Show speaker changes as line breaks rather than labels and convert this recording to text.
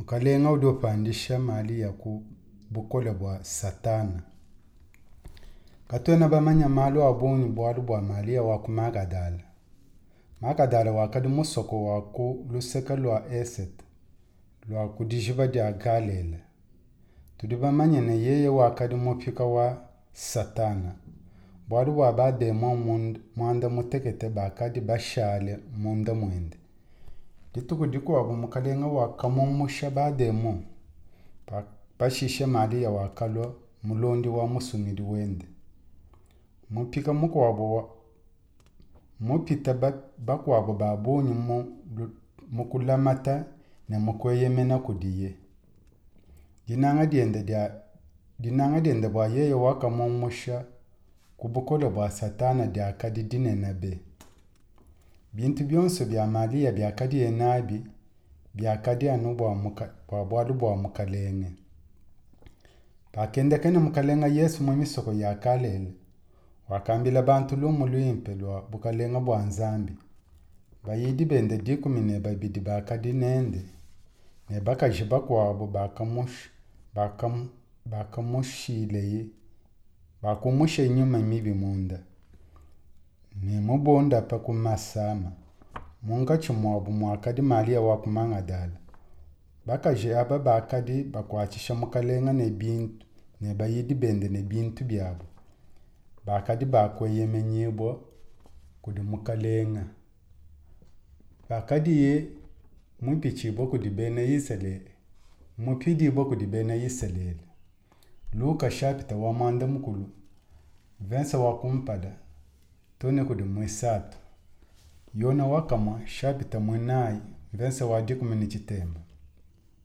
Mukalenga uliopandisha mali ya kubukole bwa satana. Katwena bamanya mali wa buni bwalu bwa mali ya wakumagadala. Magadala wakadi musoko waku luseka lwa eset. Lwa kudijiba dia galela. Tudibamanya na yeye wakadi mupika wa satana. Bwalu bwa bademo mwanda mutekete bakadi bashale munda mwende. Ditukudiku wabu mukalenga wakamumusha bademo. Bashishe mali ya wakalo mulondi wa musumidi wende. Mupika muku wabu mupita baku wabu babunyi mukulamata na mukweyemena kudiye. Dinanga diende bwa yeye wakamumusha kubukole bwa satana dia kadi dinenabe. Bintu byonso bya mali ya byakadi enabi byakadi anu bwa bwalu bwa mukalenge. Pakendekene mukalenga Yesu mwimisoko ya kalele. Wakambila bantu lumu luimpe lwa bukalenga bwa nzambi. Bayidi bende dikumine babidi bakadi nende. Ne bakajiba kwa wabu bakamushileye. Bakumushe nyuma mibi munda. Ni mubonda pa kumasama. Munga chumwabu mwakadi mali ya wakumangadala. Bakaje aba bakadi bakwachisha mukalenga ne bintu. Ne bayidi bende ne bintu byabo. Bakadi bakweye menyebo kudi mukalenga. Bakadi ye mupichi boku di bena yiselele. Mupidi boku di bena yiselele. Luka shapita wa manda mukulu. Vensa wakumpada. Tone kudi mwisatu. Yona wakama shapita mwenai. Vensa wadiku meni chitemba.